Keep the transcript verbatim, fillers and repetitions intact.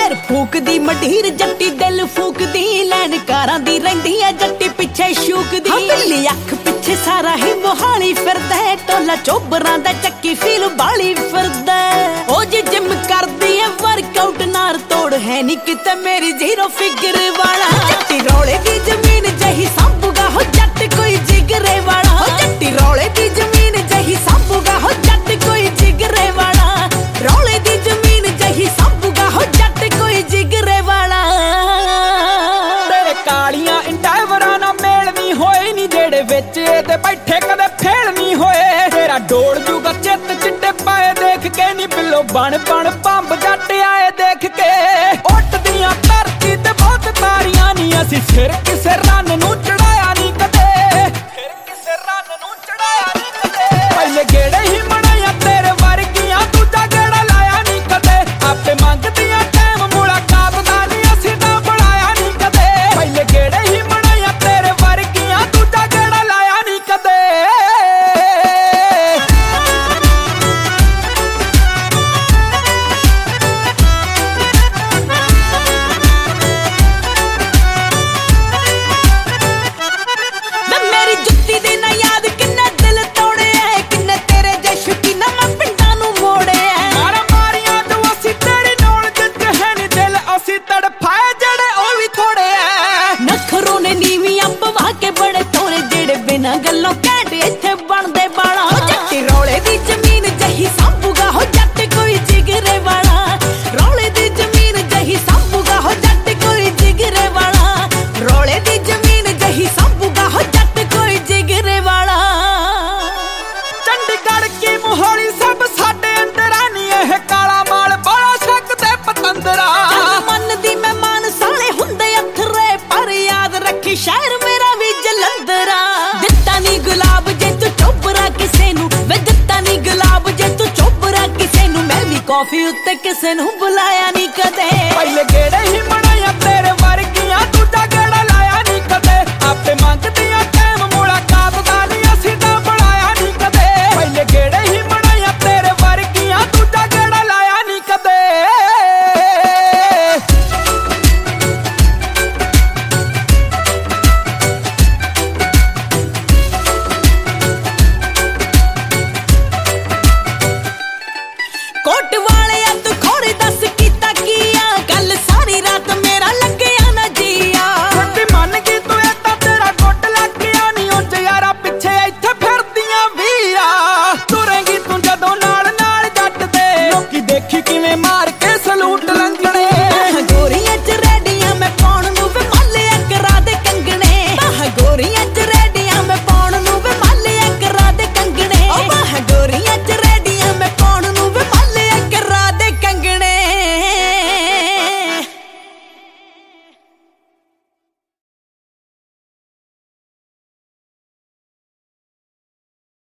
ਸਿਰ ਫੂਕਦੀ ਮਢੀਰ ਜੱਟੀ ਦਿਲ ਫੂਕਦੀ ਲੈਣ ਕਾਰਾਂ ਦੀ ਰਹਿੰਦੀ ਆ ਜੱਟੀ ਪਿੱਛੇ ਸ਼ੂਕਦੀ ਹਾਂ ਬਿੱਲੀ ਅੱਖ ਪਿੱਛੇ ਸਾਰਾ ਹੀ ਮੋਹਾਲੀ ਫਿਰਦਾ ਟੋਲਾ ਚੋਬਰਾਂ ਦਾ ਚੱਕੀ ਫੀਲ ਬਾਲੀ ਫਿਰਦਾ ਉਹ ਜੇ ਜਿਮ ਕਰਦੀ ਐ ਵਰਕਆਊਟ ਨਾਰ ਤੋੜ ਹੈ ਨੀ ਕਿਤੇ ਮੇਰੀ ਜ਼ੀਰੋ ਫਿਗਰ ਵਾਲਾ ਜੱਟੀ ਰੌਲੇ ਦੀ ਜ਼ਮੀਨ ਜਹੀ ਸਾਂਭੂਗਾ ਹੋ ਜੱਟ ਕੋਈ ਜਿਗਰੇ ਵਾਲਾ ਹੋ ਜੱਟੀ ਰੌਲੇ ਦੀ ਜ਼ਮੀਨ ਜਹੀ ਸਾਂਭੂਗਾ ਹੋ ਜੱਟ ਕੋਈ ਜਿਗਰੇ ਵਾਲਾ ਰੌਲੇ ਦੀ ਜ਼ਮੀਨ ਜਹੀ ਸਾਂਭੂਗਾ ਹੋ ਜੱਟ ਕੋਈ ਜਿਗਰੇ ਵਾਲਾ ਤੇਰੇ ਕਾਲੀਆਂ ਇੰਡਾਵਰਾਂ ਨਾਲ ਮੇਲ ਨਹੀਂ ਹੋਏ ਨੀ ਜਿਹੜੇ ਵਿੱਚ ਇਹਦੇ ਬੈਠੇ ਕਦੇ ਫੇਲ ਨਹੀਂ ਹੋਏ ਤੇਰਾ ਡੋਲ ਜੂਗਾ ਚਿੱਤ ਚਿੱਟੇ ਪਾਏ ਦੇਖ ਕੇ ਨੀ ਬਿੱਲੋ ਬਣ ਬਣ ਪੰਬ ਜੱਟ ਆਏ ਦੇਖ ਕੇ ਉੱਠਦੀਆਂ ਧਰਤੀ ਤੇ ਬਹੁਤ ਤਾਰੀਆਂ ਨੀ ਅਸੀਂ ਸਿਰ ਕਿਸੇ ਰੰਨ ਨੂੰ ਚੜਾਇਆ ਨੀ ਕਦੇ ਫਿਰ ਕਿਸੇ ਰੰਨ ਨੂੰ ਚੜਾਇਆ ਨੀ ਕਦੇ ਪਹਿਲੇ ਗੇੜੇ ਹੀ ਮਣਾਇਆ ਤੇਰੇ ਵਰਗੀਆਂ ਦੂਜਾ ਗੇੜਾ ਲਾਇਆ ਨੀ ਕਦੇ ਆਪੇ ਮੰਗਦੀਆਂ ਟਾਈਮ ਮੁਲਾਕਾਤ ਦਾ ਨੀ ਅਸੀਂ ਤਾਂ ਬਣਾਇਆ ਨੀ ਕਦੇ ਪਹਿਲੇ ਗੇੜੇ ਹੀ ਮਣਾਇਆ ਤੇਰੇ ਵਰਗੀਆਂ ਦੂਜਾ ਗੇੜਾ ਲਾਇਆ ਨੀ ਕਦੇ ਗੱਲੋਂ ਕਹਿ ਇੱਥੇ ਬਣਦੇ ਬਾਲਾ ਜੱਟੀ ਰੌਲੇ ਦੀ ਜ਼ਮੀਨ ਜਹੀ ਸਾਂਭੂਗਾ ਹੋ ਜੱਟ ਕੋਈ ਜਿਗਰੇ ਵਾਲਾ ਰੌਲੇ ਦੀ ਜ਼ਮੀਨ ਜਹੀ ਸਾਂਭੂਗਾ ਹੋ ਜੱਟ ਕੋਈ ਜਿਗਰੇ ਵਾਲਾ ਰੌਲੇ ਦੀ ਜ਼ਮੀਨ ਜਹੀ ਸਾਂਭੂਗਾ ਹੋ ਜੱਟ ਕੋਈ ਜਿਗਰੇ ਵਾਲਾ ਚੰਡੀਗੜ੍ਹ ਕੀ ਮੋਹਾਲੀ ਸਭ ਸਾਡੇ ਅੰਦਰਾਂ ਨੀ ਇਹ ਕਾਲਾ ਮਾਲ ਬੜਾ ਸ਼ੱਕ ਤੇ ਪਤੰਦਰਾ ਮੰਨਦੀ ਮੈਂ ਮਾਨ ਸਾਲੇ ਹੁੰਦੇ ਅਥਰੇ ਪਰ ਯਾਦ ਰੱਖੀ ਸ਼ਹਿਰ ਮੇਰਾ ਵੀ ਜਲੰਧਰਾ ਨੀ ਗੁਲਾਬ ਜੇ ਤੂੰ ਚੋਬਰਾ ਕਿਸੇ ਨੂੰ ਵੇ ਦਿੱਤਾ ਨੀ ਗੁਲਾਬ ਜੇ ਤੂੰ ਚੋਬਰਾ ਕਿਸੇ ਨੂੰ ਮੈਂ ਵੀ ਕਾਫੀ ਉੱਤੇ ਕਿਸੇ ਨੂੰ ਬੁਲਾਇਆ ਨੀ ਕਦੇ ਪਹਿਲੇ ਗੇੜੇ ਹੀ ਮਣਾਇਆ ਤੇਰੇ ਵਰਗੀਆਂ ਦੂਜਾ ਗੇੜਾ ਲਾਇਆ ਨੀ ਕਦੇ ਆਪੇ ਮੰਗਦੀ